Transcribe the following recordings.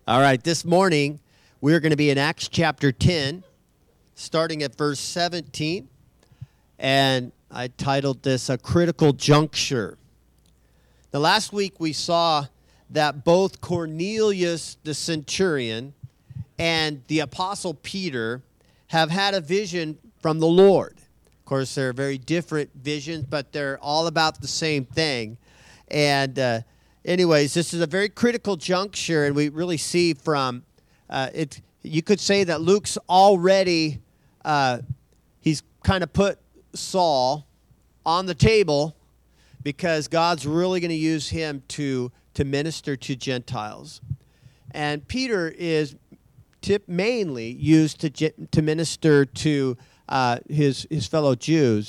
All right, this morning we're going to be in Acts chapter 10, starting at verse 17, and I titled this A Critical Juncture. Now, last week we saw that both Cornelius the centurion and the apostle Peter have had a vision from the Lord. Of course, they're very different visions, but they're all about the same thing. And anyways, this is a very critical juncture, and we really see from it. You could say that Luke's already he's kind of put Saul on the table because God's really going to use him to minister to Gentiles, and Peter is mainly used to minister to his fellow Jews,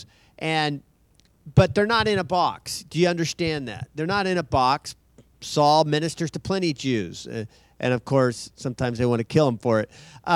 but they're not in a box. Do you understand that? They're not in a box. Saul ministers to plenty of Jews, and of course, sometimes they want to kill him for it.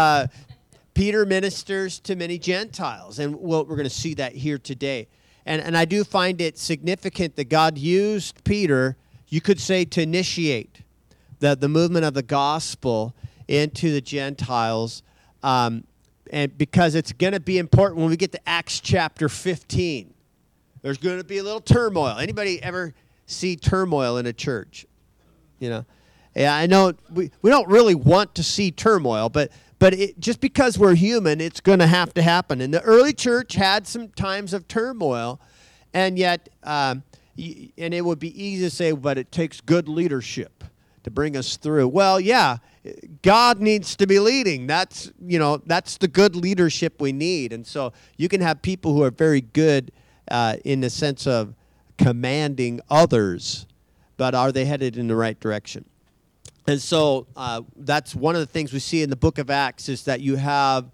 Peter ministers to many Gentiles, and we're going to see that here today. And I do find it significant that God used Peter, you could say, to initiate the movement of the gospel into the Gentiles, and because it's going to be important when we get to Acts chapter 15. There's going to be a little turmoil. Anybody ever see turmoil in a church? You know, yeah, I know we don't really want to see turmoil, but just because we're human, it's going to have to happen. And the early church had some times of turmoil, and yet, and it would be easy to say, but it takes good leadership to bring us through. Well, yeah, God needs to be leading. That's the good leadership we need. And so you can have people who are very good in the sense of commanding others, but are they headed in the right direction? And so that's one of the things we see in the book of Acts, is that you have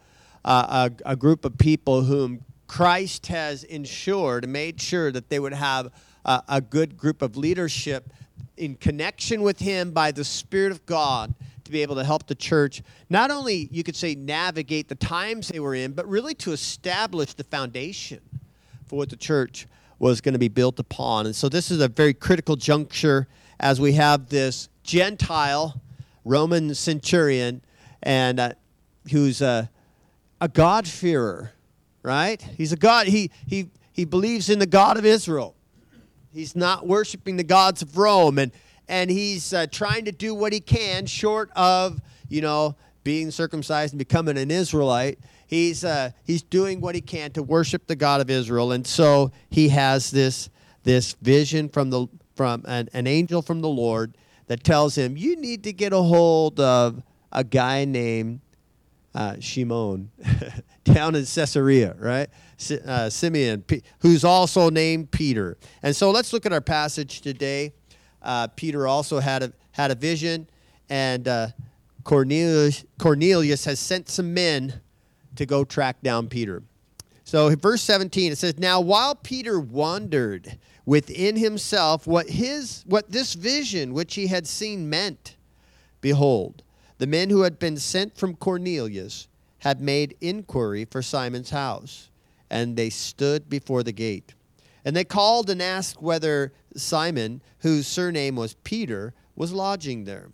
a group of people whom Christ has ensured and made sure that they would have a good group of leadership in connection with him by the Spirit of God to be able to help the church, not only, you could say, navigate the times they were in, but really to establish the foundation for what the church was going to be built upon. And so this is a very critical juncture as we have this Gentile Roman centurion, and who's a God-fearer, right? He's a God. He believes in the God of Israel. He's not worshiping the gods of Rome, and he's trying to do what he can short of, being circumcised and becoming an Israelite. He's doing what he can to worship the God of Israel, and so he has this vision from an angel from the Lord that tells him, you need to get a hold of a guy named Shimon down in Caesarea, right? Simeon, who's also named Peter. And so let's look at our passage today. Peter also had a vision, and Cornelius has sent some men to go track down Peter. So in verse 17, it says, now while Peter wondered within himself what this vision which he had seen meant, behold, the men who had been sent from Cornelius had made inquiry for Simon's house, and they stood before the gate. And they called and asked whether Simon, whose surname was Peter, was lodging there.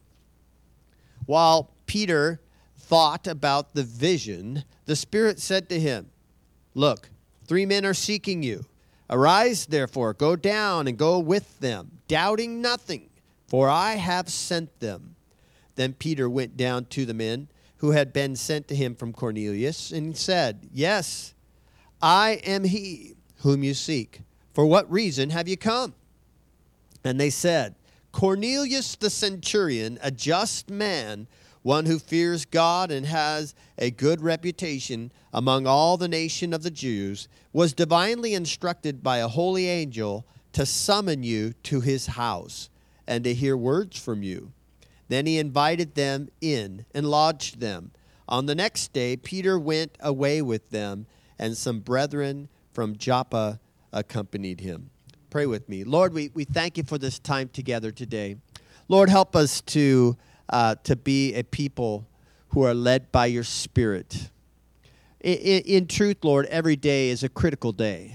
While Peter thought about the vision, the Spirit said to him, look, 3 men are seeking you. Arise, therefore, go down and go with them, doubting nothing, for I have sent them. Then Peter went down to the men who had been sent to him from Cornelius, and said, yes, I am he whom you seek. For what reason have you come? And they said, Cornelius the centurion, a just man, one who fears God and has a good reputation among all the nation of the Jews, was divinely instructed by a holy angel to summon you to his house and to hear words from you. Then he invited them in and lodged them. On the next day, Peter went away with them, and some brethren from Joppa accompanied him. Pray with me. Lord, we thank you for this time together today. Lord, help us to be a people who are led by your Spirit. In truth, Lord, every day is a critical day.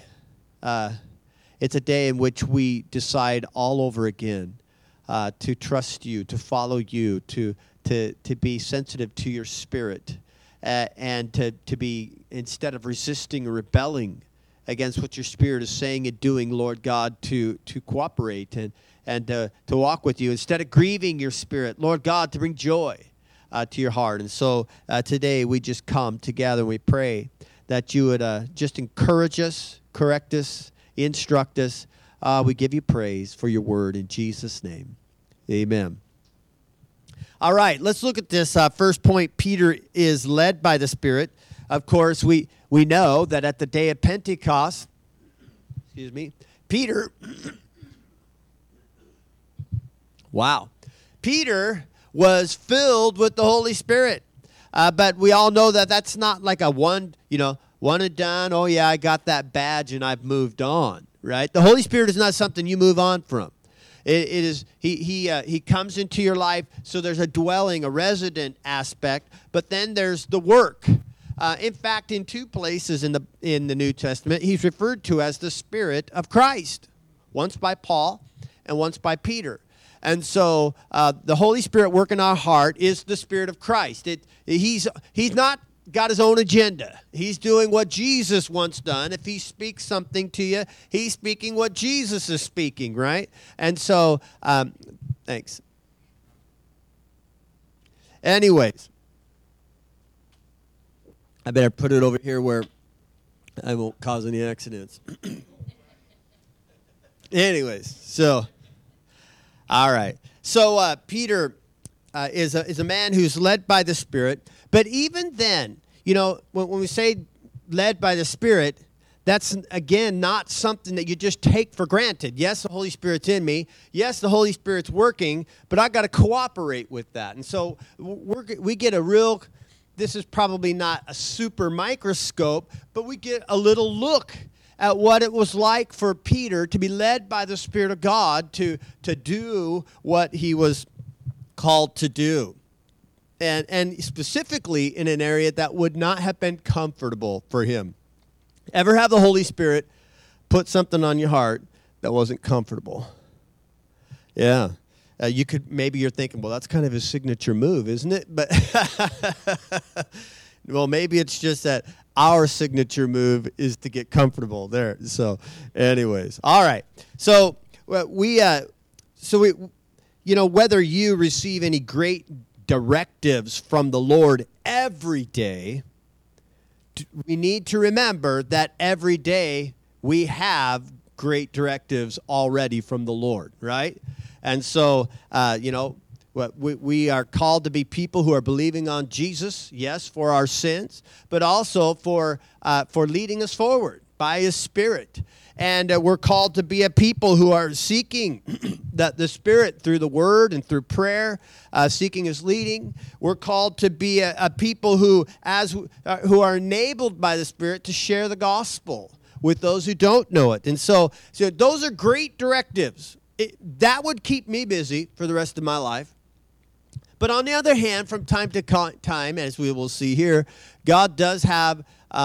It's a day in which we decide all over again to trust you, to follow you, to to be sensitive to your spirit, and to be, instead of resisting or rebelling against what your spirit is saying and doing, Lord God, to cooperate and to walk with you, instead of grieving your spirit, Lord God, to bring joy to your heart. And so today we just come together and we pray that you would just encourage us, correct us, instruct us. We give you praise for your word in Jesus' name. Amen. All right, let's look at this first point. Peter is led by the Spirit. Of course, we know that at the day of Pentecost, Peter, Peter was filled with the Holy Spirit. But we all know that that's not like a one and done. Oh yeah, I got that badge and I've moved on, right? The Holy Spirit is not something you move on from. It is he comes into your life, so there's a dwelling, a resident aspect, but then there's the work. In fact, in two places in the New Testament, he's referred to as the Spirit of Christ, once by Paul and once by Peter. And so the Holy Spirit work in our heart is the Spirit of Christ. He's not got his own agenda. He's doing what Jesus wants done. If he speaks something to you, he's speaking what Jesus is speaking, right? And so, thanks. Anyways, I better put it over here where I won't cause any accidents. Anyways, so, all right. So Peter is a man who's led by the Spirit. But even then, when we say led by the Spirit, that's, again, not something that you just take for granted. Yes, the Holy Spirit's in me. Yes, the Holy Spirit's working, but I got to cooperate with that. And so we get this is probably not a super microscope, but we get a little look at what it was like for Peter to be led by the Spirit of God to do what he was called to do. And specifically in an area that would not have been comfortable for him. Ever have the Holy Spirit put something on your heart that wasn't comfortable? Yeah. Maybe you're thinking, well, that's kind of his signature move, isn't it? But, well, maybe it's just that our signature move is to get comfortable there. So, anyways. All right. So, whether you receive any great directives from the Lord every day, we need to remember that every day we have great directives already from the Lord, right? And so, we are called to be people who are believing on Jesus, yes, for our sins, but also for leading us forward by His Spirit. And we're called to be a people who are seeking the Spirit through the Word and through prayer, seeking His leading. We're called to be a people who are enabled by the Spirit to share the gospel with those who don't know it. And so those are great directives. That would keep me busy for the rest of my life. But on the other hand, from time to time, as we will see here, God does have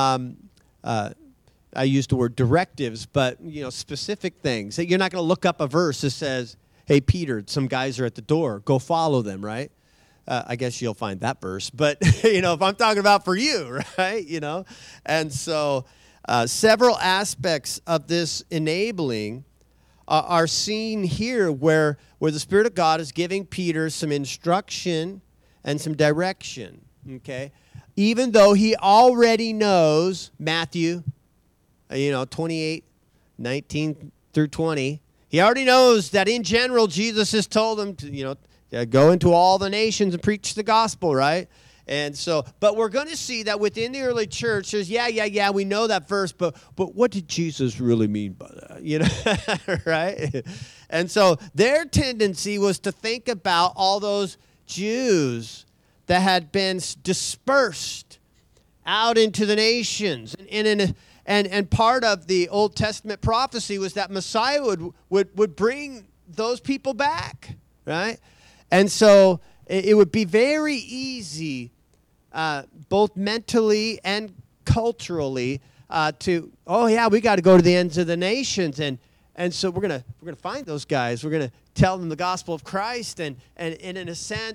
I used the word directives, but specific things. You're not going to look up a verse that says, "Hey Peter, some guys are at the door. Go follow them." Right? I guess you'll find that verse. But if I'm talking about for you, right? And so several aspects of this enabling are seen here, where the Spirit of God is giving Peter some instruction and some direction. Okay, even though he already knows Matthew. 28, 19 through 20. He already knows that in general, Jesus has told him to, go into all the nations and preach the gospel, right? And so, but we're going to see that within the early church, there's, we know that verse, but what did Jesus really mean by that? Right? And so their tendency was to think about all those Jews that had been dispersed out into the nations. And part of the Old Testament prophecy was that Messiah would bring those people back, right? And so it would be very easy, both mentally and culturally, we got to go to the ends of the nations, and so we're gonna find those guys. We're gonna tell them the gospel of Christ, and in a sense,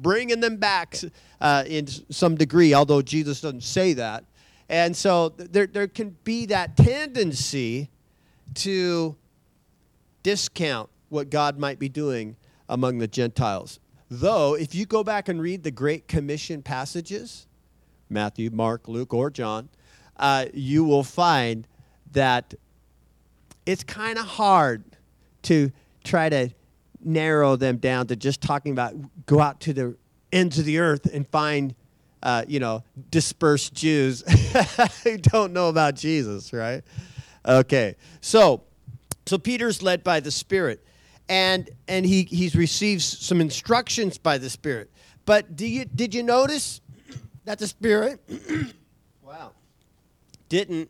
bringing them back in some degree, although Jesus doesn't say that. And so there can be that tendency to discount what God might be doing among the Gentiles. Though, if you go back and read the Great Commission passages, Matthew, Mark, Luke, or John, you will find that it's kind of hard to try to narrow them down to just talking about go out to the ends of the earth and find, dispersed Jews who don't know about Jesus, right? Okay, so Peter's led by the Spirit, and he's received some instructions by the Spirit. But did you notice that the Spirit, wow, didn't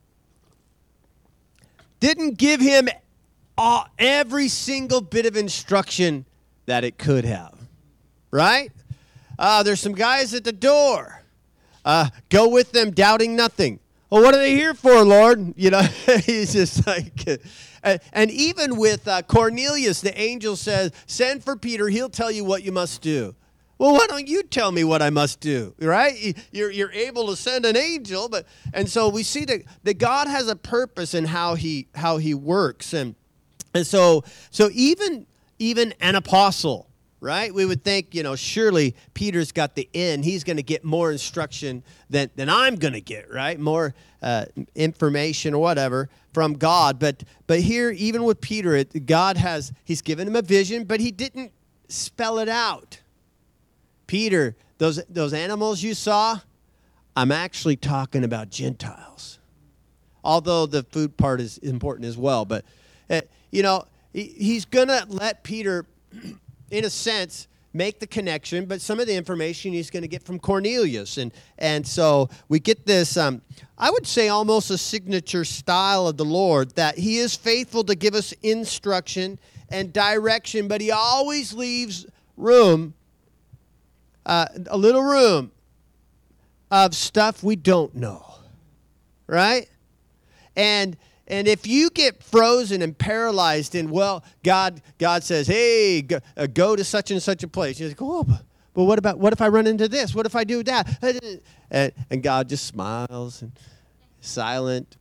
give him every single bit of instruction that it could have, right? There's some guys at the door. Go with them, doubting nothing. Well, what are they here for, Lord? He's just like, and even with Cornelius, the angel says, send for Peter, he'll tell you what you must do. Well, why don't you tell me what I must do, right? You're able to send an angel, and so we see that God has a purpose in how he works, and so even an apostle, right? We would think, surely Peter's got the in. He's going to get more instruction than I'm going to get, right? More information or whatever from God. But here, even with Peter, he's given him a vision, but he didn't spell it out. Peter, those animals you saw, I'm actually talking about Gentiles. Although the food part is important as well. But, he's going to let Peter, in a sense, make the connection, but some of the information he's going to get from Cornelius. And so we get this, I would say almost a signature style of the Lord, that he is faithful to give us instruction and direction, but he always leaves room, a little room of stuff we don't know, right? And if you get frozen and paralyzed in, God says, hey, go to such and such a place. You go, oh, but what if I run into this? What if I do that? And God just smiles and silent.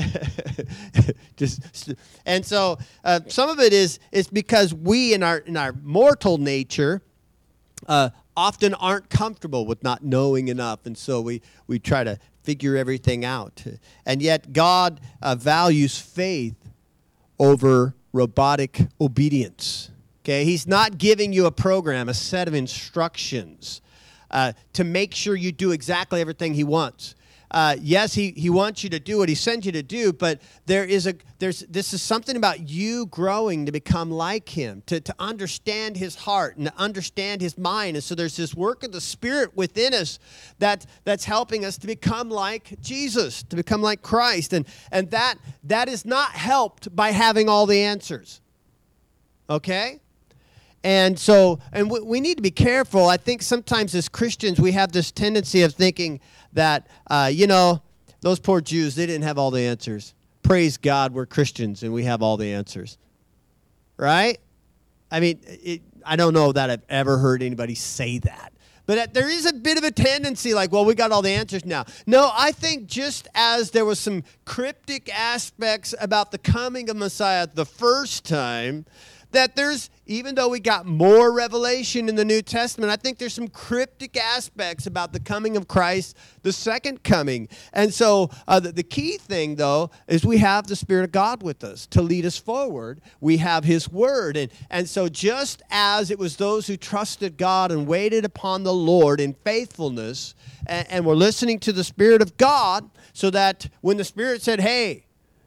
And so some of it is because we in our mortal nature often aren't comfortable with not knowing enough, and so we try to figure everything out. And yet God values faith over robotic obedience. Okay, he's not giving you a program, a set of instructions to make sure you do exactly everything he wants. Yes, he wants you to do what he sends you to do, but this is something about you growing to become like him, to understand his heart and to understand his mind. And so there's this work of the Spirit within us that's helping us to become like Jesus, to become like Christ. And that is not helped by having all the answers. Okay? And so, we need to be careful. I think sometimes as Christians, we have this tendency of thinking that, those poor Jews, they didn't have all the answers. Praise God, we're Christians and we have all the answers. Right? I mean, I don't know that I've ever heard anybody say that. But there is a bit of a tendency like, well, we got all the answers now. No, I think just as there was some cryptic aspects about the coming of Messiah the first time, that even though we got more revelation in the New Testament, I think there's some cryptic aspects about the coming of Christ, the second coming. And so the key thing, though, is we have the Spirit of God with us to lead us forward. We have his word. And so just as it was those who trusted God and waited upon the Lord in faithfulness and were listening to the Spirit of God, so that when the Spirit said, hey,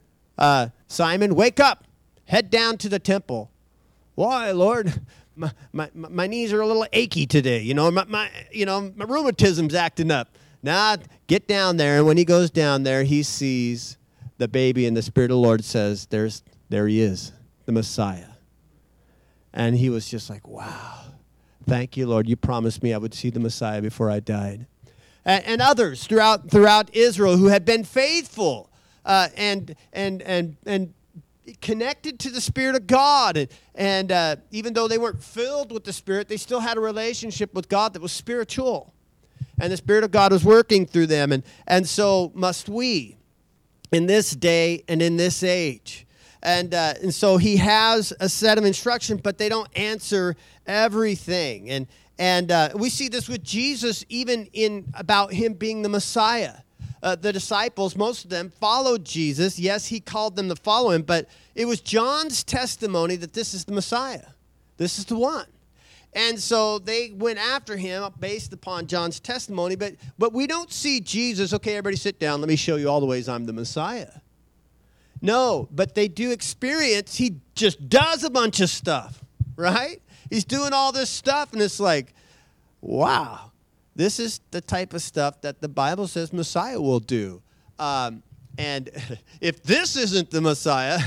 Simon, wake up, head down to the temple. Why, Lord? My knees are a little achy today. My rheumatism's acting up. Nah, get down there. And when he goes down there, he sees the baby, and the Spirit of the Lord says, there he is, the Messiah. And he was just like, wow, thank you, Lord. You promised me I would see the Messiah before I died. And others throughout Israel who had been faithful and connected to the Spirit of God. And even though they weren't filled with the Spirit, they still had a relationship with God that was spiritual. And the Spirit of God was working through them. And so must we in this day and in this age. And so he has a set of instruction, but they don't answer everything. And we see this with Jesus, even in about him being the Messiah. The disciples, most of them, followed Jesus. Yes, he called them to follow him, but it was John's testimony that this is the Messiah. This is the one. And so they went after him based upon John's testimony, but we don't see Jesus, okay, everybody sit down, let me show you all the ways I'm the Messiah. No, but they do experience, he just does a bunch of stuff, right? He's doing all this stuff, and it's like, wow. This is the type of stuff that the Bible says Messiah will do. And if this isn't the Messiah,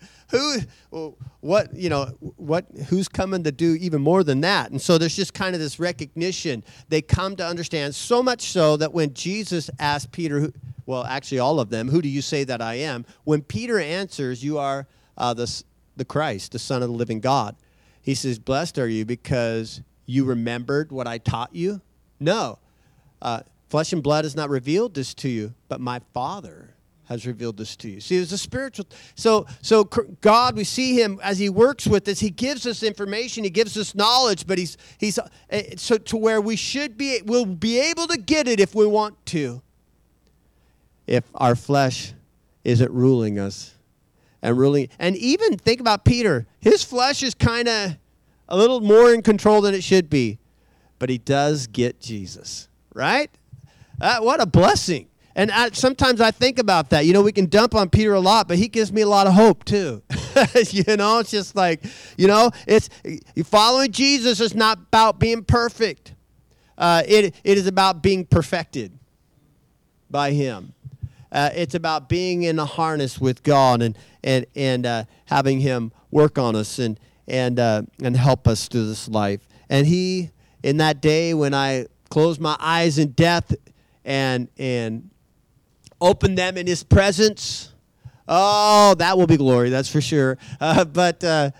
who's coming to do even more than that? And so there's just kind of this recognition. They come to understand, so much so that when Jesus asked Peter, well, actually all of them, who do you say that I am? When Peter answers, you are the Christ, the Son of the living God. He says, blessed are you because you remembered what I taught you. No, flesh and blood has not revealed this to you, but my Father has revealed this to you. See, it's a spiritual. So God, we see him as he works with us. He gives us information. He gives us knowledge, but he's so to where we'll be able to get it if we want to. If our flesh isn't ruling us and even think about Peter. His flesh is kind of a little more in control than it should be. But he does get Jesus, right? What a blessing. And sometimes I think about that. We can dump on Peter a lot, but he gives me a lot of hope too. It's just like, it's following Jesus is not about being perfect. It is about being perfected by him. It's about being in a harness with God and having him work on us and help us through this life. And he, in that day when I closed my eyes in death and opened them in his presence, oh, that will be glory, that's for sure. But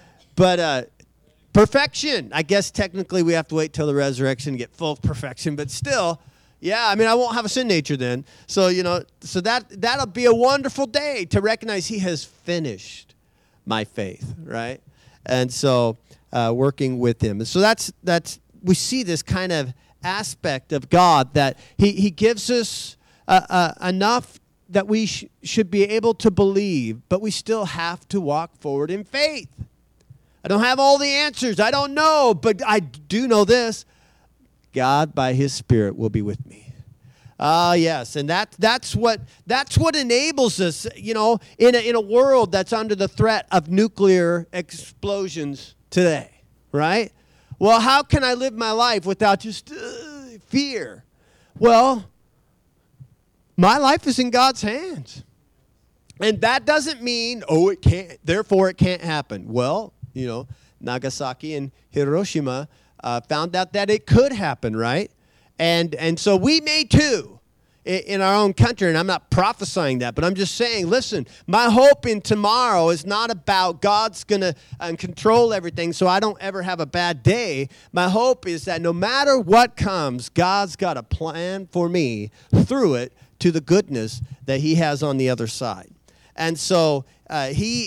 perfection, I guess technically we have to wait till the resurrection to get full perfection, but still, yeah, I won't have a sin nature then. So, so that'll be a wonderful day to recognize he has finished my faith, right? And so working with him. And so that's we see this kind of aspect of God that he gives us enough that we should be able to believe, but we still have to walk forward in faith. I don't have all the answers. I don't know, but I do know this. God, by his Spirit, will be with me. Yes, and that's what enables us, in a world that's under the threat of nuclear explosions today, right? Well, how can I live my life without just fear? Well, my life is in God's hands. And that doesn't mean, it can't, therefore it can't happen. Well, Nagasaki and Hiroshima found out that it could happen, right? And so we may too in our own country, and I'm not prophesying that, but I'm just saying, listen, my hope in tomorrow is not about God's going to control everything so I don't ever have a bad day. My hope is that no matter what comes, God's got a plan for me through it to the goodness that he has on the other side. And so he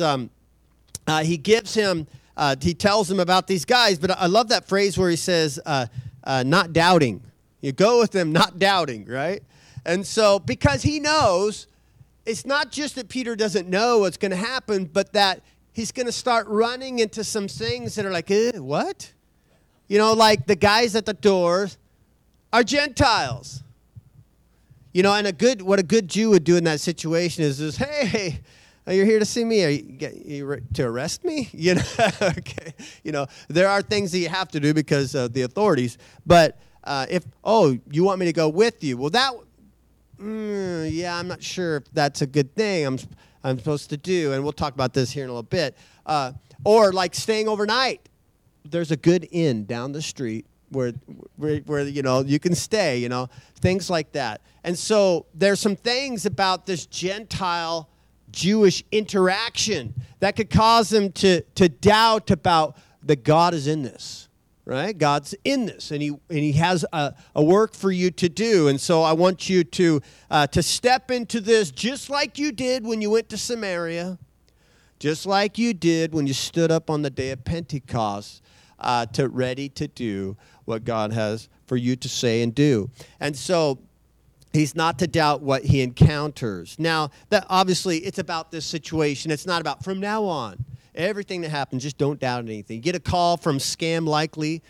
gives him, he tells him about these guys, but I love that phrase where he says, not doubting. You go with them not doubting, right? And so, because he knows, it's not just that Peter doesn't know what's going to happen, but that he's going to start running into some things that are like, what? Like the guys at the doors are Gentiles. And what a good Jew would do in that situation is hey, you're here to see me? Are you to arrest me? Okay. There are things that you have to do because of the authorities. But you want me to go with you? Well, I'm not sure if that's a good thing I'm supposed to do. And we'll talk about this here in a little bit. Or like staying overnight. There's a good inn down the street where you can stay, things like that. And so there's some things about this Gentile Jewish interaction that could cause them to doubt about that God is in this, right? God's in this, and he has a work for you to do. And so I want you to step into this just like you did when you went to Samaria, just like you did when you stood up on the day of Pentecost, ready to do what God has for you to say and do. And so he's not to doubt what he encounters. Now, that obviously, it's about this situation. It's not about from now on. Everything that happens, just don't doubt anything. You get a call from Scam Likely,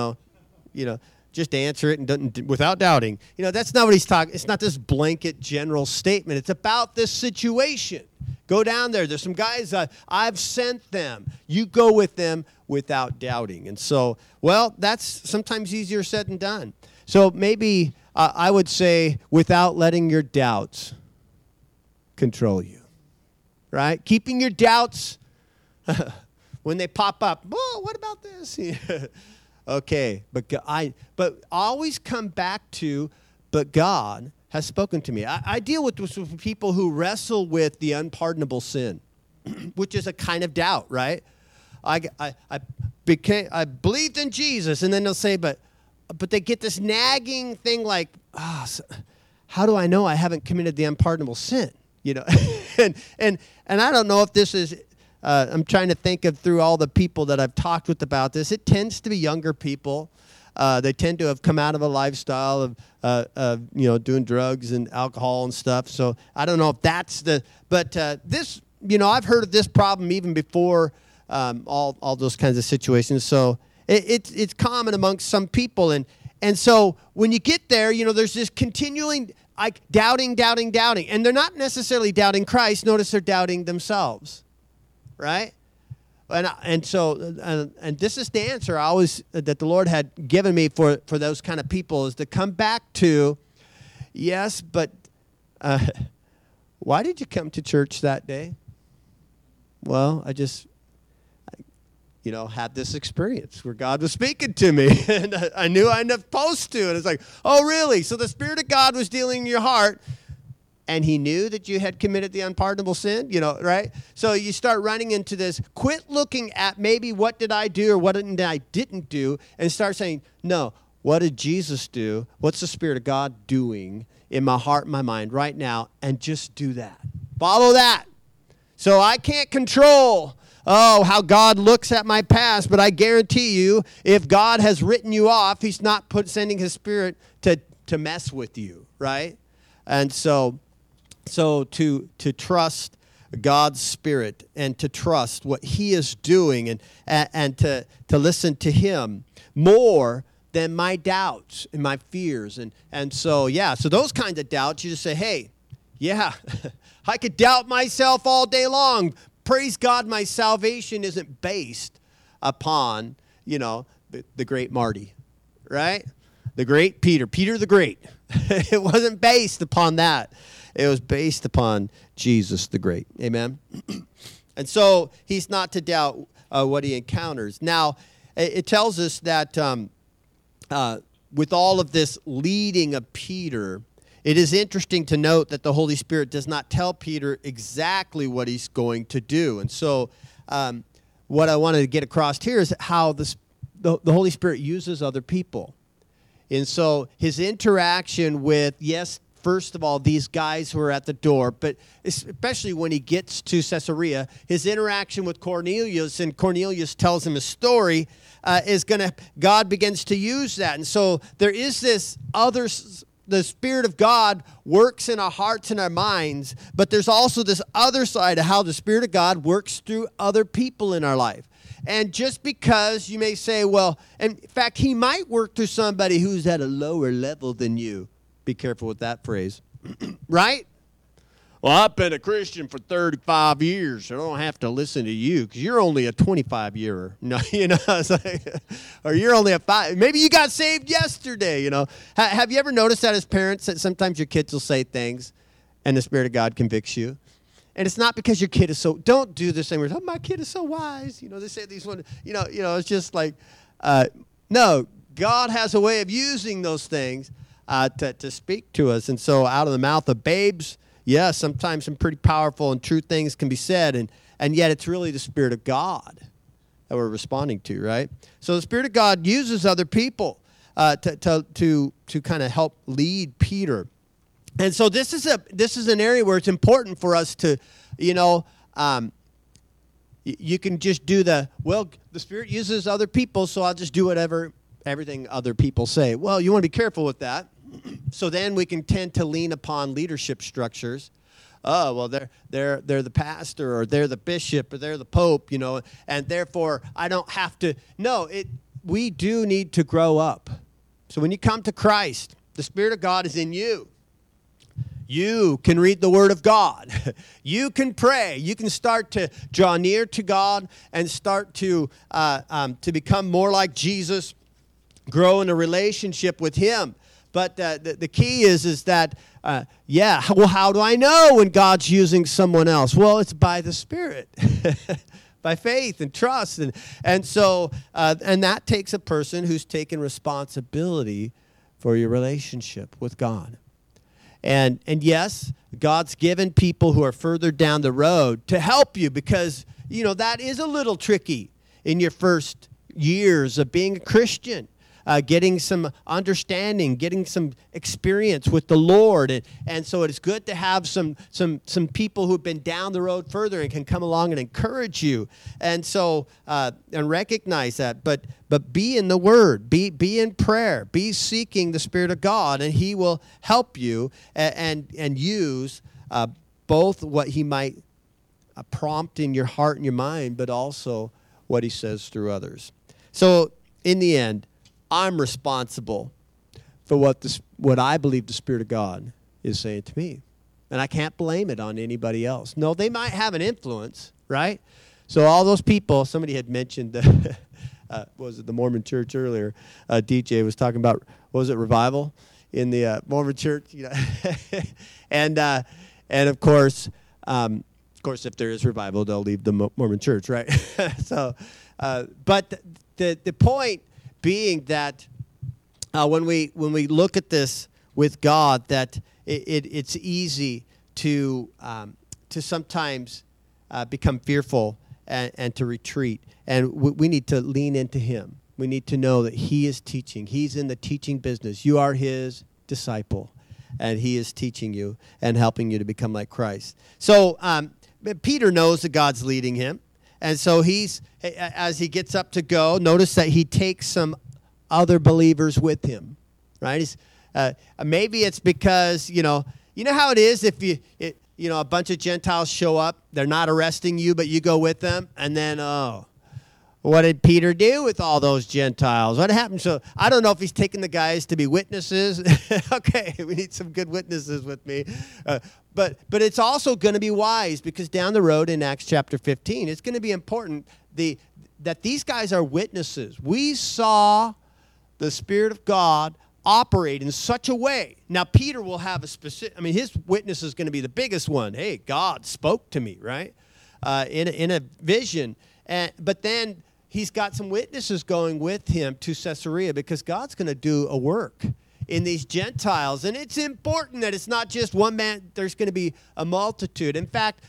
just answer it and without doubting. That's not what he's talking. It's not this blanket general statement. It's about this situation. Go down there. There's some guys, I've sent them. You go with them without doubting. And so, that's sometimes easier said than done. So maybe I would say without letting your doubts control you, right? Keeping your doubts when they pop up. Oh, what about this? Okay, but always come back to, but God has spoken to me. I deal with people who wrestle with the unpardonable sin, which is a kind of doubt, right? I believed in Jesus, and then they'll say, but they get this nagging thing like, how do I know I haven't committed the unpardonable sin? And I don't know if this is. I'm trying to think of through all the people that I've talked with about this. It tends to be younger people. They tend to have come out of a lifestyle of doing drugs and alcohol and stuff. So I don't know if that's but this, I've heard of this problem even before all those kinds of situations. So it's common amongst some people. And so when you get there, there's this continuing doubting. And they're not necessarily doubting Christ. Notice they're doubting themselves. Right? And so this is the answer I always that the Lord had given me for those kind of people is to come back to, yes, but why did you come to church that day? Well, I just, had this experience where God was speaking to me, and I knew I wasn't supposed to, and it's like, oh, really? So the Spirit of God was dealing in your heart, and he knew that you had committed the unpardonable sin, right? So you start running into this. Quit looking at maybe what did I do or what did I didn't do, and start saying, no, what did Jesus do? What's the Spirit of God doing in my heart and my mind right now? And just do that. Follow that. So I can't control, how God looks at my past, but I guarantee you, if God has written you off, he's not sending his Spirit to mess with you, right? And so to trust God's Spirit and to trust what he is doing and to listen to him more than my doubts and my fears. And so those kinds of doubts, you just say, hey, yeah, I could doubt myself all day long. Praise God, my salvation isn't based upon, the great Marty, right? The great Peter the Great. It wasn't based upon that. It was based upon Jesus the Great. Amen? And so he's not to doubt what he encounters. Now, it tells us that with all of this leading of Peter, it is interesting to note that the Holy Spirit does not tell Peter exactly what he's going to do. And so what I wanted to get across here is how the Holy Spirit uses other people. And so his interaction with, yes, first of all, these guys who are at the door, but especially when he gets to Caesarea, his interaction with Cornelius, and Cornelius tells him a story, God begins to use that. And so there is this the Spirit of God works in our hearts and our minds, but there's also this other side of how the Spirit of God works through other people in our life. And just because you may say, well, in fact, he might work through somebody who's at a lower level than you. Be careful with that phrase, right? Well, I've been a Christian for 35 years, so I don't have to listen to you because you're only a 25-yearer. No, it's like, or you're only a 5. Maybe you got saved yesterday, Have you ever noticed that as parents that sometimes your kids will say things and the Spirit of God convicts you? And it's not because your kid is don't do this thing where, my kid is so wise. They say these ones, it's just like, no, God has a way of using those things to speak to us. And so out of the mouth of babes Yeah, sometimes some pretty powerful and true things can be said, and yet it's really the Spirit of God that we're responding to, right? So the Spirit of God uses other people to kind of help lead Peter. And so this is an area where it's important for us to, you can just do the Spirit uses other people, so I'll just do everything other people say. Well, you want to be careful with that. So then we can tend to lean upon leadership structures. Oh, well, they're the pastor, or they're the bishop, or they're the pope, and therefore I don't have to. No, we do need to grow up. So when you come to Christ, the Spirit of God is in you. You can read the Word of God. You can pray. You can start to draw near to God and start to become more like Jesus, grow in a relationship with Him. But the key is that, how do I know when God's using someone else? Well, it's by the Spirit, by faith and trust. And so that takes a person who's taken responsibility for your relationship with God. And yes, God's given people who are further down the road to help you, because, that is a little tricky in your first years of being a Christian. Getting some understanding, getting some experience with the Lord. And so it's good to have some people who've been down the road further and can come along and encourage you. And so, and recognize that. But be in the Word. Be in prayer. Be seeking the Spirit of God, and He will help you and use both what He might prompt in your heart and your mind, but also what He says through others. So, in the end, I'm responsible for what I believe the Spirit of God is saying to me. And I can't blame it on anybody else. No, they might have an influence, right? So all those people, somebody had mentioned, was it the Mormon church earlier? DJ was talking about, revival in the Mormon church? And of course, if there is revival, they'll leave the Mormon church, right? So, but the point being that when we look at this with God, that it's easy to sometimes become fearful and to retreat, and we need to lean into Him. We need to know that He is teaching. He's in the teaching business. You are His disciple, and He is teaching you and helping you to become like Christ. So Peter knows that God's leading him. And so as he gets up to go, notice that he takes some other believers with him, right? Maybe it's because, you know how it is if a bunch of Gentiles show up, they're not arresting you, but you go with them, and then, what did Peter do with all those Gentiles? What happened? So I don't know if he's taking the guys to be witnesses. Okay, we need some good witnesses with me. But it's also going to be wise, because down the road in Acts chapter 15, it's going to be important that these guys are witnesses. We saw the Spirit of God operate in such a way. Now, Peter will have his witness is going to be the biggest one. Hey, God spoke to me, right? In a vision. But then he's got some witnesses going with him to Caesarea, because God's going to do a work in these Gentiles. And it's important that it's not just one man. There's going to be a multitude. In fact,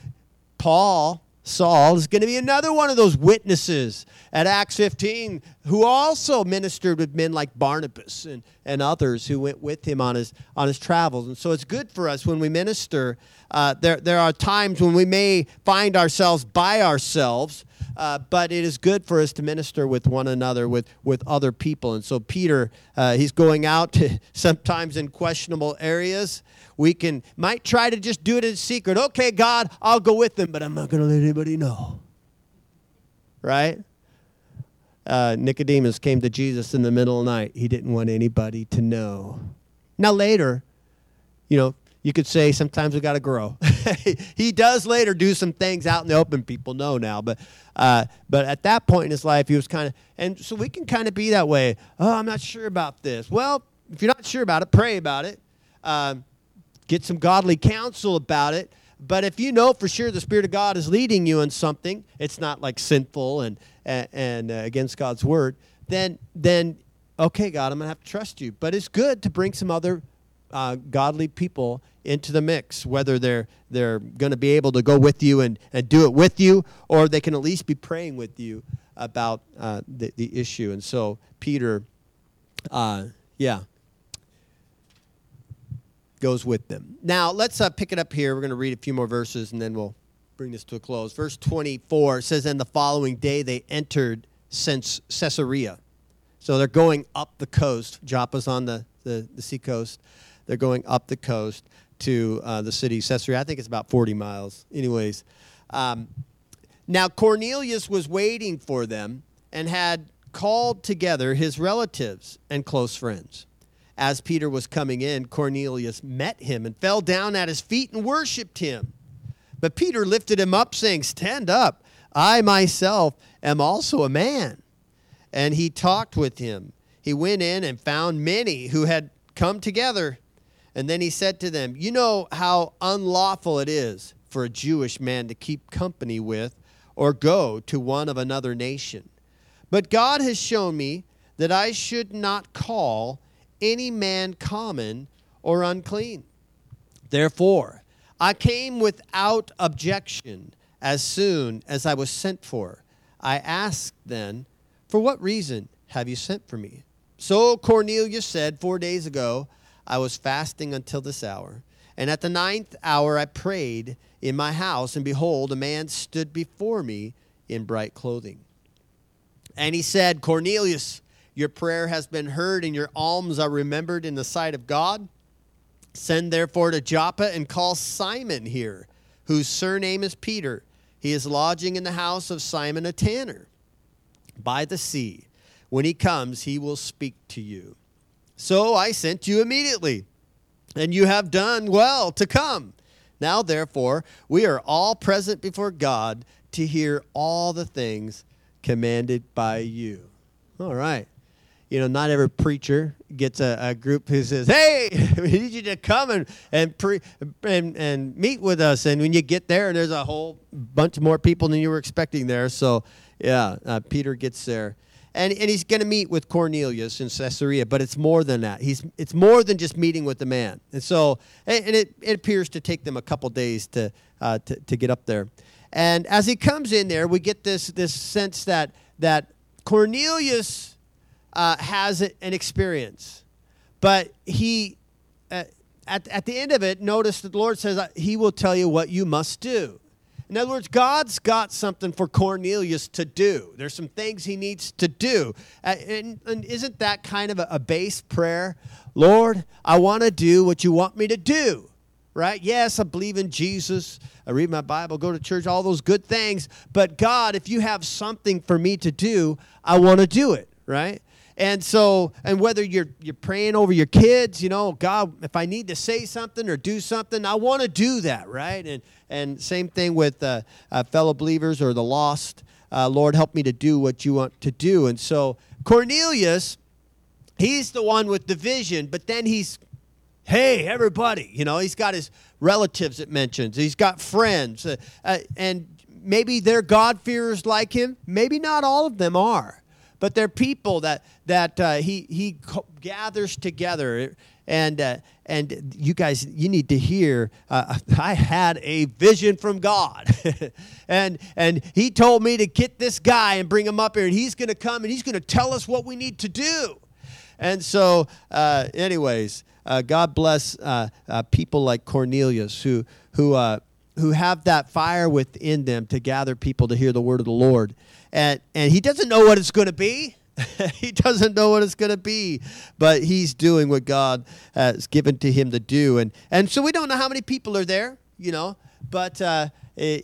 Saul is going to be another one of those witnesses at Acts 15 who also ministered with men like Barnabas and others who went with him on his travels. And so it's good for us when we minister. There are times when we may find ourselves by ourselves, but it is good for us to minister with one another, with other people. And so Peter, he's going out to sometimes in questionable areas. We might try to just do it in secret. Okay, God, I'll go with them, but I'm not going to let anybody know. Right? Nicodemus came to Jesus in the middle of the night. He didn't want anybody to know. Now later, you could say sometimes we got to grow. He does later do some things out in the open. People know now, but at that point in his life, he was and so we can kind of be that way. Oh, I'm not sure about this. Well, if you're not sure about it, pray about it. Get some godly counsel about it. But if you know for sure the Spirit of God is leading you in something, it's not like sinful and against God's word, then okay, God, I'm going to have to trust you. But it's good to bring some other godly people into the mix, whether they're going to be able to go with you and do it with you, or they can at least be praying with you about the issue. And so Peter, goes with them. Now, let's pick it up here. We're going to read a few more verses, and then we'll bring this to a close. Verse 24 says, "And the following day they entered Caesarea." So they're going up the coast. Joppa's on the sea coast. They're going up the coast to the city Caesarea. I think it's about 40 miles. Anyways, now Cornelius was waiting for them and had called together his relatives and close friends. As Peter was coming in, Cornelius met him and fell down at his feet and worshipped him. But Peter lifted him up, saying, "Stand up, I myself am also a man." And he talked with him. He went in and found many who had come together. And then he said to them, "You know how unlawful it is for a Jewish man to keep company with or go to one of another nation. But God has shown me that I should not call any man common or unclean. Therefore, I came without objection as soon as I was sent for. I asked then, 'For what reason have you sent for me?' So Cornelius said, 4 days ago, I was fasting until this hour. And at the 9th hour I prayed in my house, and behold, a man stood before me in bright clothing. And he said, 'Cornelius, your prayer has been heard, and your alms are remembered in the sight of God. Send therefore to Joppa and call Simon here, whose surname is Peter. He is lodging in the house of Simon a tanner by the sea. When he comes, he will speak to you.' So I sent you immediately, and you have done well to come. Now, therefore, we are all present before God to hear all the things commanded by you." All right. You know, not every preacher gets a group who says, "Hey, we need you to come and meet with us." And when you get there, and there's a whole bunch more people than you were expecting there. So, Peter gets there. And he's going to meet with Cornelius in Caesarea, but it's more than that. It's more than just meeting with the man. And so, it appears to take them a couple days to get up there. And as he comes in there, we get this sense that Cornelius has an experience, but he at the end of it, notice that the Lord says he will tell you what you must do. In other words, God's got something for Cornelius to do. There's some things he needs to do. And isn't that kind of a base prayer? Lord, I want to do what you want me to do, right? Yes, I believe in Jesus. I read my Bible, go to church, all those good things. But God, if you have something for me to do, I want to do it, right? And so, and whether you're praying over your kids, you know, God, if I need to say something or do something, I want to do that, right? And same thing with fellow believers or the lost. Lord, help me to do what you want to do. And so Cornelius, he's the one with the vision, but then hey, everybody, you know, he's got his relatives it mentions. He's got friends. And maybe they're God-fearers like him. Maybe not all of them are. But they're people that he gathers together, and you guys, you need to hear. I had a vision from God, and he told me to get this guy and bring him up here, and he's going to come and he's going to tell us what we need to do. And so, anyways, God bless people like Cornelius who have that fire within them to gather people to hear the word of the Lord. And he doesn't know what it's going to be. He doesn't know what it's going to be. But he's doing what God has given to him to do. And so we don't know how many people are there, you know. But I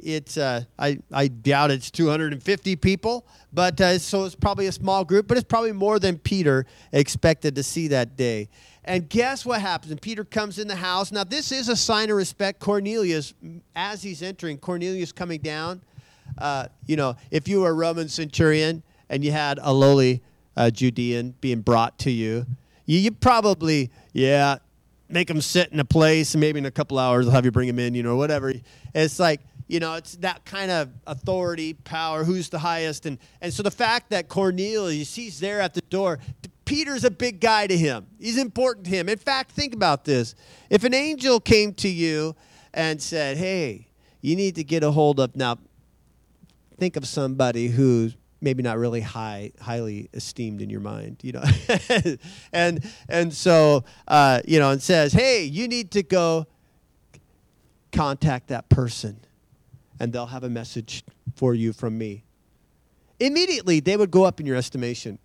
doubt it's 250 people. But so it's probably a small group. But it's probably more than Peter expected to see that day. And guess what happens? And Peter comes in the house. Now, this is a sign of respect. Cornelius, as he's entering, Cornelius coming down. You know, if you were a Roman centurion and you had a lowly Judean being brought to you, you probably, make him sit in a place, and maybe in a couple hours they'll have you bring him in, you know, whatever. It's like, you know, it's that kind of authority, power, who's the highest. And so the fact that Cornelius, he's there at the door, Peter's a big guy to him. He's important to him. In fact, think about this. If an angel came to you and said, hey, you need to get a hold of, now, think of somebody who's maybe not really highly esteemed in your mind, and so, and says, hey, you need to go contact that person, and they'll have a message for you from me. Immediately, they would go up in your estimation.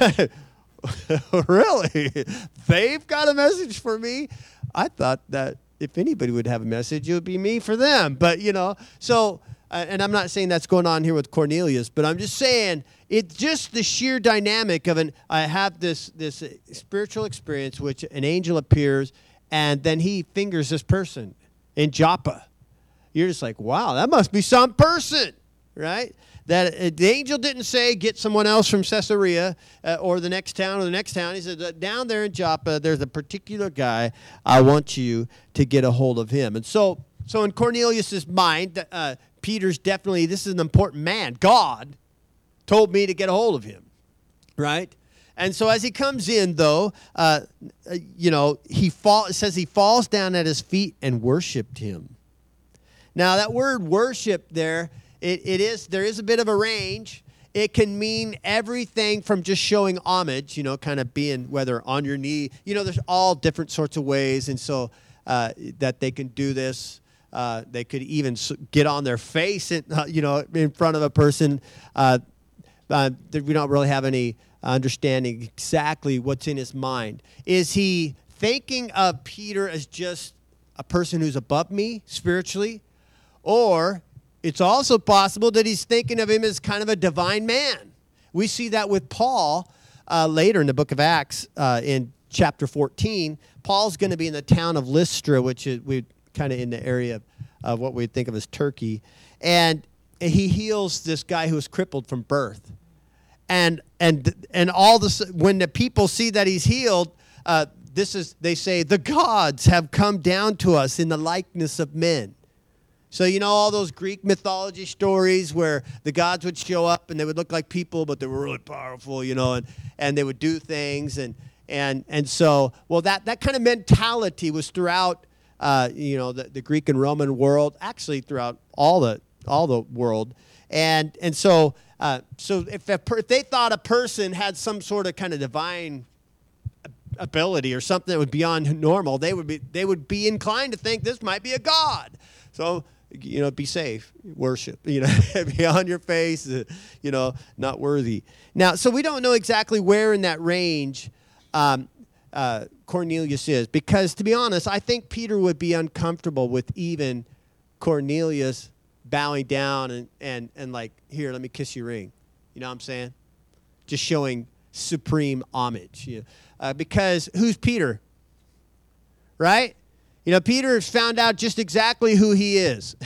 Really? They've got a message for me? I thought that if anybody would have a message, it would be me for them. But, so... and I'm not saying that's going on here with Cornelius, but I'm just saying it's just the sheer dynamic of I have this spiritual experience, which an angel appears, and then he fingers this person in Joppa. You're just like, wow, that must be some person, right? That the angel didn't say, get someone else from Caesarea or the next town or the next town. He said, down there in Joppa, there's a particular guy. I want you to get a hold of him. And so in Cornelius' mind, Peter's definitely, this is an important man. God told me to get a hold of him, right? And so as he comes in, though, it says he falls down at his feet and worshiped him. Now, that word worship there, there is a bit of a range. It can mean everything from just showing homage, kind of being whether on your knee. There's all different sorts of ways, and so that they can do this. They could even get on their face, in front of a person. We don't really have any understanding exactly what's in his mind. Is he thinking of Peter as just a person who's above me spiritually? Or it's also possible that he's thinking of him as kind of a divine man. We see that with Paul later in the book of Acts in chapter 14. Paul's going to be in the town of Lystra, which is kind of in the area of what we'd think of as Turkey. And he heals this guy who was crippled from birth. And all this, when the people see that he's healed, they say, the gods have come down to us in the likeness of men. So all those Greek mythology stories where the gods would show up and they would look like people, but they were really powerful, and they would do things. And so, well, that kind of mentality was throughout, the Greek and Roman world, actually throughout all the world. And so if they thought a person had some sort of kind of divine ability or something that was beyond normal, they would be inclined to think this might be a god. So, be safe, worship, be on your face, not worthy. Now, so we don't know exactly where in that range Cornelius is, because to be honest, I think Peter would be uncomfortable with even Cornelius bowing down and like, here, let me kiss your ring. You know what I'm saying? Just showing supreme homage. Because who's Peter? Right? Peter has found out just exactly who he is.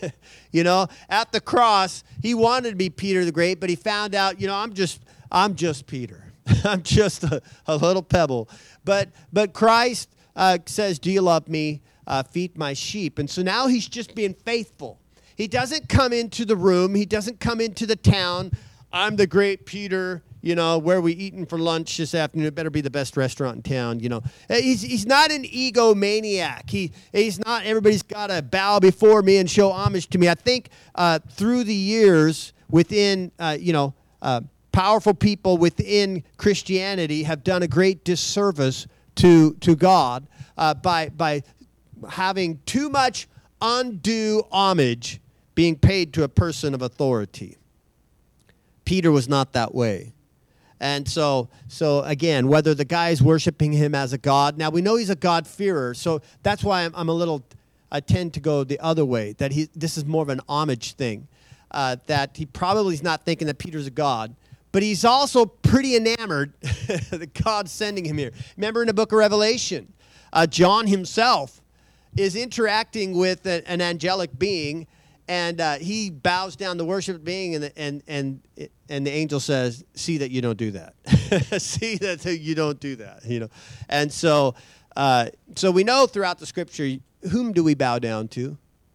At the cross, he wanted to be Peter the Great, but he found out, I'm just Peter. I'm just a little pebble. But Christ says, do you love me? Feed my sheep. And so now he's just being faithful. He doesn't come into the room. He doesn't come into the town. I'm the great Peter. Where are we eating for lunch this afternoon? It better be the best restaurant in town. He's not an egomaniac. He's not, everybody's got to bow before me and show homage to me. I think through the years within, powerful people within Christianity have done a great disservice to God by having too much undue homage being paid to a person of authority. Peter was not that way. And so again, whether the guy is worshiping him as a god, now we know he's a God-fearer, so that's why I tend to go the other way, that this is more of an homage thing, that he probably is not thinking that Peter's a god, but he's also pretty enamored that God's sending him here. Remember in the book of Revelation, John himself is interacting with an angelic being, and he bows down to worship the being, and the angel says, "See that you don't do that. See that you don't do that." And so we know throughout the Scripture, whom do we bow down to?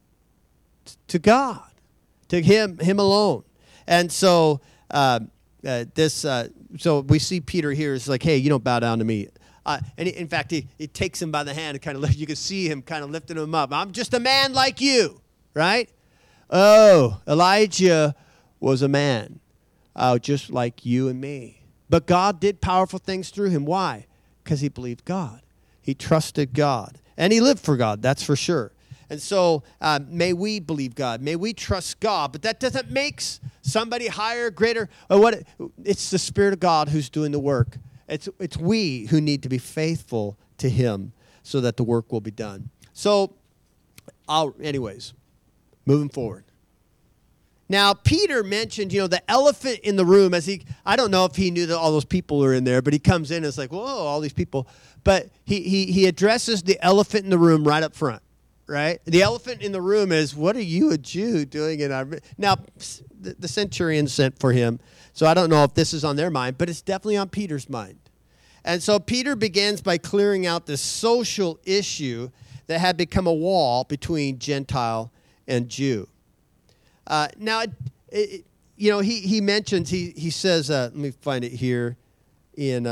To God, to Him alone. And so so we see Peter here. It's like, hey, you don't bow down to me. And in fact, he takes him by the hand and kind of you can see him kind of lifting him up. I'm just a man like you, right? Oh, Elijah was a man, just like you and me. But God did powerful things through him. Why? Because he believed God. He trusted God. And he lived for God, that's for sure. And so may we believe God. May we trust God. But that doesn't make somebody higher, greater. Or what? It's the Spirit of God who's doing the work. It's we who need to be faithful to him so that the work will be done. So, anyways, moving forward. Now, Peter mentioned, the elephant in the room I don't know if he knew that all those people were in there, but he comes in and it's like, whoa, all these people. But he addresses the elephant in the room right up front, right? The elephant in the room is, what are you, a Jew, doing in our... Now, the centurion sent for him, so I don't know if this is on their mind, but it's definitely on Peter's mind. And so Peter begins by clearing out this social issue that had become a wall between Gentile and Jew. Now, he mentions, he says, let me find it here in,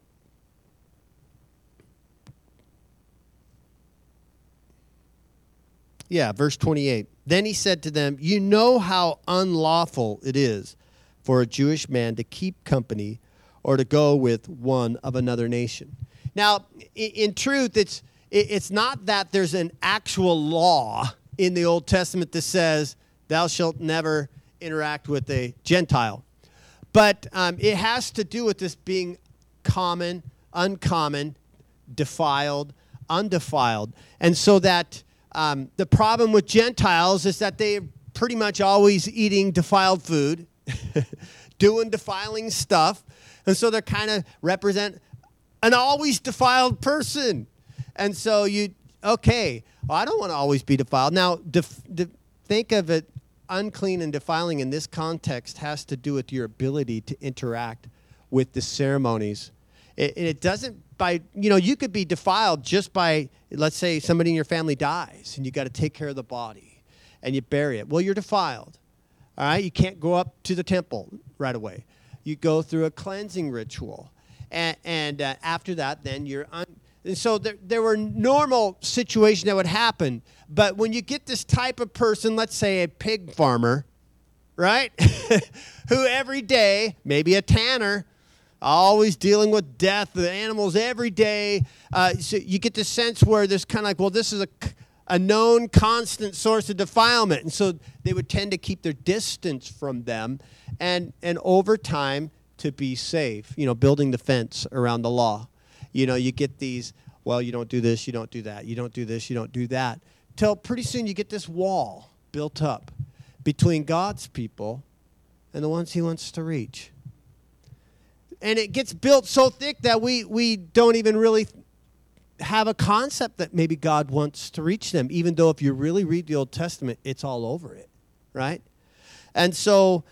verse 28. Then he said to them, you know how unlawful it is for a Jewish man to keep company or to go with one of another nation. Now, in truth, it's not that there's an actual law in the Old Testament that says, thou shalt never interact with a Gentile. But it has to do with this being common, uncommon, defiled, undefiled. And so that the problem with Gentiles is that they're pretty much always eating defiled food, doing defiling stuff. And so they kind of represent an always defiled person. And so I don't want to always be defiled. Now, think of it, unclean and defiling in this context has to do with your ability to interact with the ceremonies. It doesn't you could be defiled just by, let's say somebody in your family dies and you got to take care of the body and you bury it. Well, you're defiled. All right. You can't go up to the temple right away. You go through a cleansing ritual. And after that, then you're And so there were normal situations that would happen. But when you get this type of person, let's say a pig farmer, right? Who every day, maybe a tanner, always dealing with death, the animals every day. So you get the sense where there's kind of like, well, this is a known constant source of defilement. And so they would tend to keep their distance from them. And over time, to be safe, building the fence around the law. You get these, well, you don't do this, you don't do that. You don't do this, you don't do that. Till pretty soon you get this wall built up between God's people and the ones he wants to reach. And it gets built so thick that we don't even really have a concept that maybe God wants to reach them, even though if you really read the Old Testament, it's all over it, right? And so,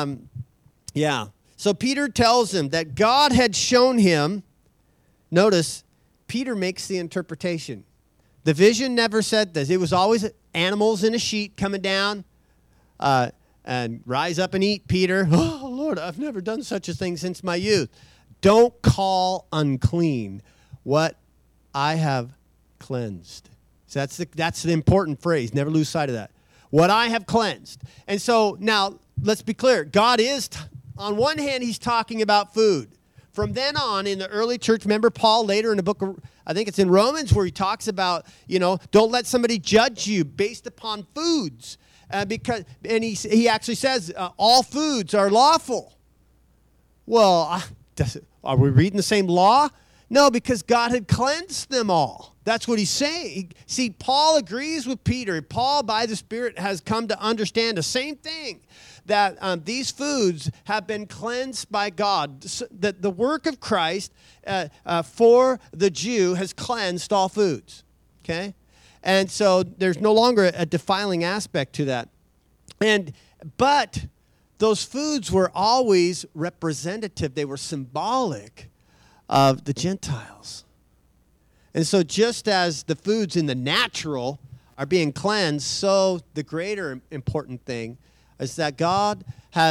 So Peter tells him that God had shown him. Notice, Peter makes the interpretation. The vision never said this. It was always animals in a sheet coming down and rise up and eat, Peter. Oh, Lord, I've never done such a thing since my youth. Don't call unclean what I have cleansed. So that's the important phrase. Never lose sight of that. What I have cleansed. And so now, let's be clear. God is, on one hand, he's talking about food. From then on, in the early church, remember Paul later in the book of, I think it's in Romans, where he talks about, don't let somebody judge you based upon foods. And he actually says, all foods are lawful. Well, are we reading the same law? No, because God had cleansed them all. That's what he's saying. See, Paul agrees with Peter. Paul, by the Spirit, has come to understand the same thing, that these foods have been cleansed by God. That the work of Christ for the Jew has cleansed all foods. Okay? And so there's no longer a defiling aspect to that. But those foods were always representative. They were symbolic of the Gentiles. And so just as the foods in the natural are being cleansed, so the greater important thing is that God has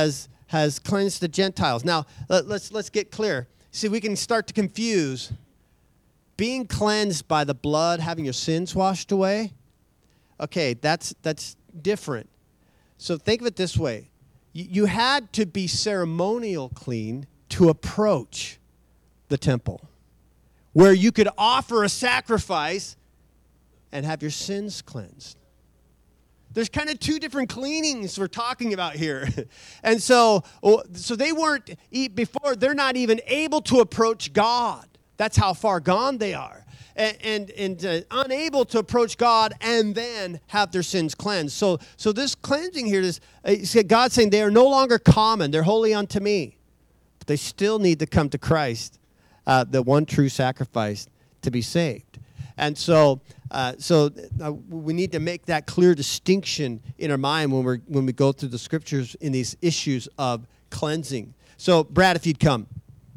has cleansed the Gentiles. Now, let's get clear. See, we can start to confuse being cleansed by the blood, having your sins washed away. Okay, that's different. So think of it this way. You had to be ceremonial clean to approach the temple, where you could offer a sacrifice and have your sins cleansed. There's kind of two different cleanings we're talking about here. And so they weren't, before, they're not even able to approach God. That's how far gone they are. And unable to approach God and then have their sins cleansed. So this cleansing here is God saying they are no longer common. They're holy unto me. But they still need to come to Christ, the one true sacrifice, to be saved. And so we need to make that clear distinction in our mind when we go through the scriptures in these issues of cleansing. So Brad, if you'd come.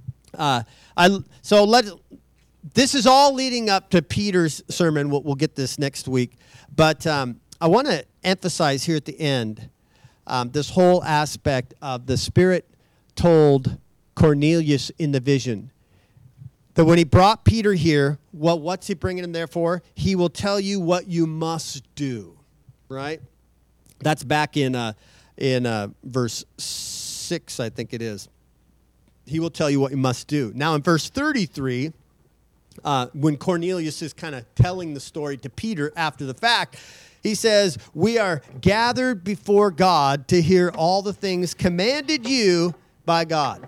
This is all leading up to Peter's sermon. We'll get this next week. But I want to emphasize here at the end this whole aspect of the Spirit told Cornelius in the vision that when he brought Peter here, what's he bringing him there for? He will tell you what you must do, right? That's back in verse 6, I think it is. He will tell you what you must do. Now in verse 33, when Cornelius is kind of telling the story to Peter after the fact, he says, we are gathered before God to hear all the things commanded you by God.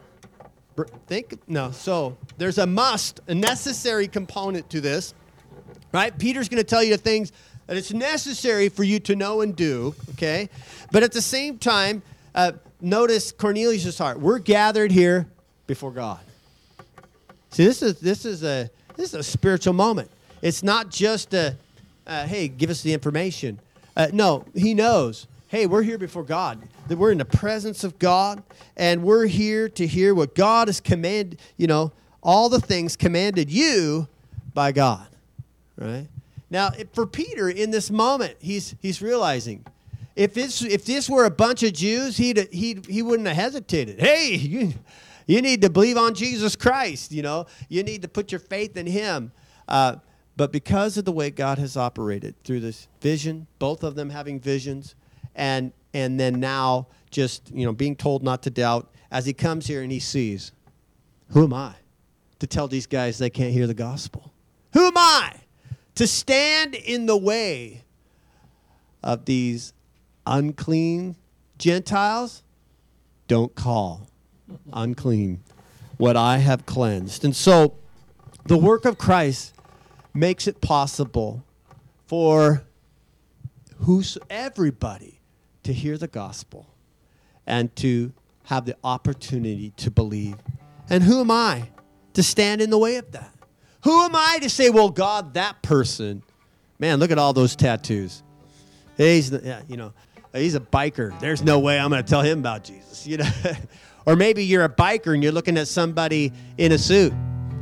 So there's a necessary component to this, right? Peter's going to tell you the things that it's necessary for you to know and do, okay? But at the same time, notice Cornelius' heart. We're gathered here before God. See, this is a spiritual moment. It's not just hey, give us the information. No, he knows. Hey, we're here before God. That we're in the presence of God, and we're here to hear what God has commanded, all the things commanded you by God, right? Now, for Peter, in this moment, he's realizing, if this were a bunch of Jews, he wouldn't have hesitated. Hey, you need to believe on Jesus Christ, You need to put your faith in him. But because of the way God has operated through this vision, both of them having visions, and then now just, being told not to doubt, as he comes here and he sees, who am I to tell these guys they can't hear the gospel? Who am I to stand in the way of these unclean Gentiles? Don't call unclean what I have cleansed. And so the work of Christ makes it possible for everybody to hear the gospel and to have the opportunity to believe. And who am I to stand in the way of that? Who am I to say, well, God, that person, man, look at all those tattoos. He's a biker. There's no way I'm going to tell him about Jesus, Or maybe you're a biker and you're looking at somebody in a suit.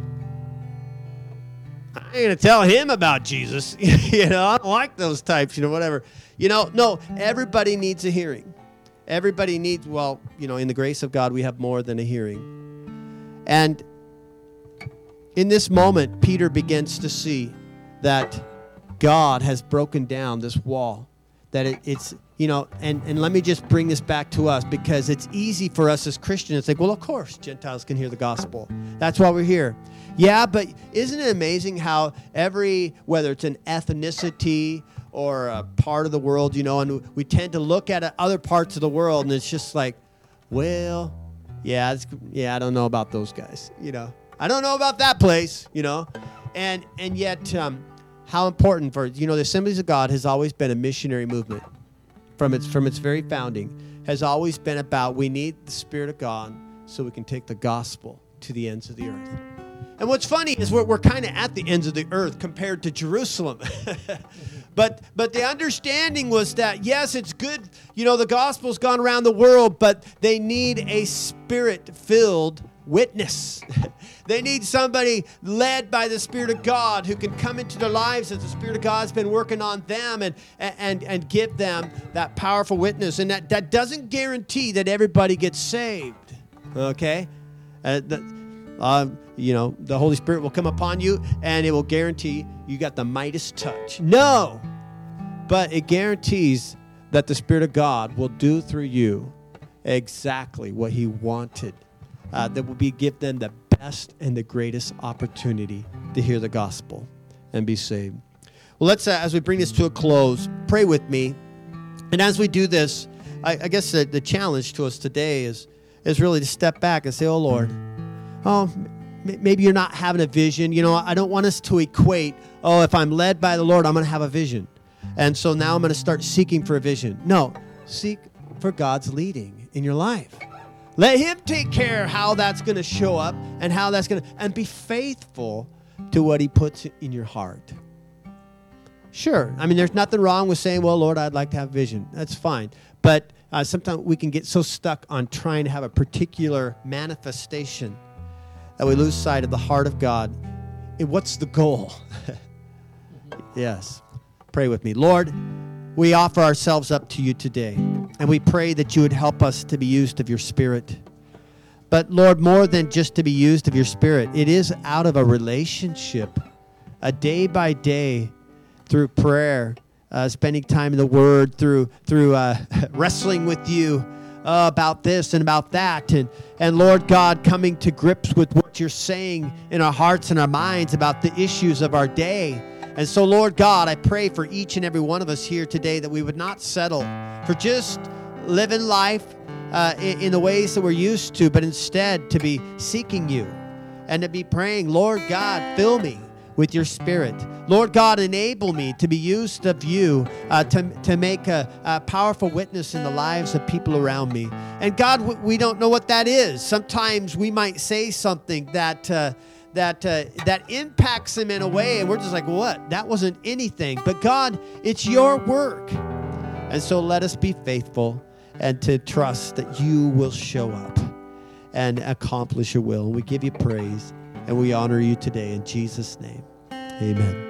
I ain't going to tell him about Jesus. I don't like those types, whatever. No, everybody needs a hearing. Everybody needs, in the grace of God, we have more than a hearing. And in this moment, Peter begins to see that God has broken down this wall. That it's, and let me just bring this back to us, because it's easy for us as Christians to think, well, of course, Gentiles can hear the gospel. That's why we're here. Yeah, but isn't it amazing how whether it's an ethnicity or a part of the world, and we tend to look at other parts of the world, and it's just like, well, I don't know about those guys, I don't know about that place, and yet how important the Assemblies of God has always been a missionary movement from its very founding, has always been about we need the Spirit of God so we can take the gospel to the ends of the earth. And what's funny is we're kind of at the ends of the earth compared to Jerusalem. But the understanding was that, yes, it's good, the gospel's gone around the world, but they need a Spirit-filled witness. They need somebody led by the Spirit of God who can come into their lives as the Spirit of God's been working on them and give them that powerful witness. And that doesn't guarantee that everybody gets saved, okay? The Holy Spirit will come upon you and it will guarantee you got the Midas touch. No, but it guarantees that the Spirit of God will do through you exactly what He wanted. That will give them the best and the greatest opportunity to hear the gospel and be saved. Well, let's, as we bring this to a close, pray with me. And as we do this, I guess the challenge to us today is really to step back and say, oh, Lord, maybe you're not having a vision. I don't want us to equate, if I'm led by the Lord, I'm going to have a vision. And so now I'm going to start seeking for a vision. No, seek for God's leading in your life. Let Him take care of how that's going to show up and how that's going to, and be faithful to what He puts in your heart. Sure. I mean, there's nothing wrong with saying, well, Lord, I'd like to have vision. That's fine. But sometimes we can get so stuck on trying to have a particular manifestation that we lose sight of the heart of God. And what's the goal? Yes. Pray with me. Lord, we offer ourselves up to you today, and we pray that you would help us to be used of your Spirit. But Lord, more than just to be used of your Spirit, it is out of a relationship, a day by day, through prayer, spending time in the Word, through wrestling with you about this and about that, and Lord God, coming to grips with what you're saying in our hearts and our minds about the issues of our day. And so, Lord God, I pray for each and every one of us here today that we would not settle for just living life in the ways that we're used to, but instead to be seeking you and to be praying, Lord God, fill me with your Spirit. Lord God, enable me to be used of you to make a powerful witness in the lives of people around me. And God, we don't know what that is. Sometimes we might say something that impacts them in a way, and we're just like, what? That wasn't anything. But God, it's your work. And so let us be faithful and to trust that you will show up and accomplish your will. And we give you praise and we honor you today in Jesus' name. Amen.